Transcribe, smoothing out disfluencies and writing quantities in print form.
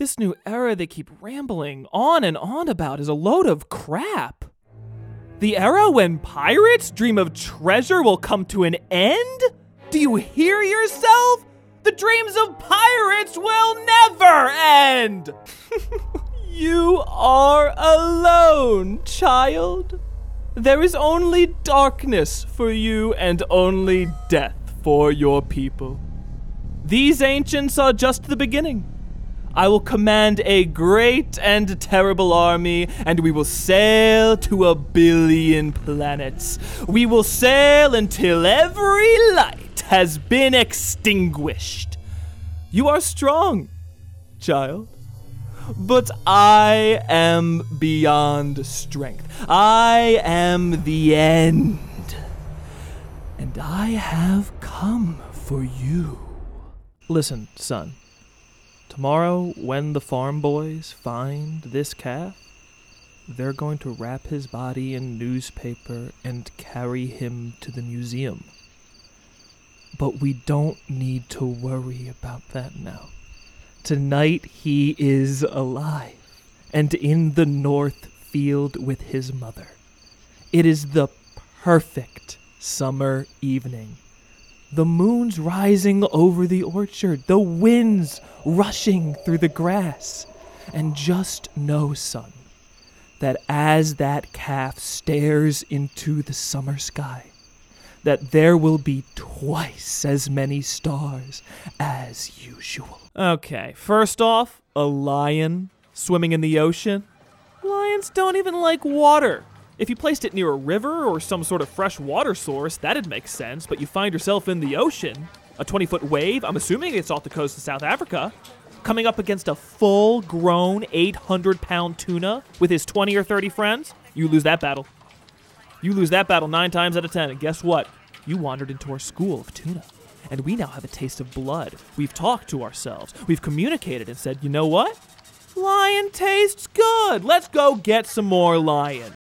This new era they keep rambling on and on about is a load of crap. The era when pirates dream of treasure will come to an end? Do you hear yourself? The dreams of pirates will never end! You are alone, child. There is only darkness for you and only death for your people. These ancients are just the beginning. I will command a great and terrible army, and we will sail to 1 billion planets. We will sail until every light has been extinguished. You are strong, child. But I am beyond strength. I am the end. And I have come for you. Listen, son. Tomorrow, when the farm boys find this calf, they're going to wrap his body in newspaper and carry him to the museum. But we don't need to worry about that now. Tonight he is alive and in the north field with his mother. It is the perfect summer evening. The moon's rising over the orchard, the wind's rushing through the grass. And just know, son, that as that calf stares into the summer sky, that there will be twice as many stars as usual. Okay, first off, a lion swimming in the ocean. Lions don't even like water. If you placed it near a river or some sort of fresh water source, that'd make sense, but you find yourself in the ocean. A 20-foot wave, I'm assuming it's off the coast of South Africa, coming up against a full-grown 800-pound tuna with his 20 or 30 friends. You lose that battle. You lose that battle 9 times out of 10, and guess what? You wandered into our school of tuna. And we now have a taste of blood. We've talked to ourselves. We've communicated and said, you know what? Lion tastes good. Let's go get some more lion.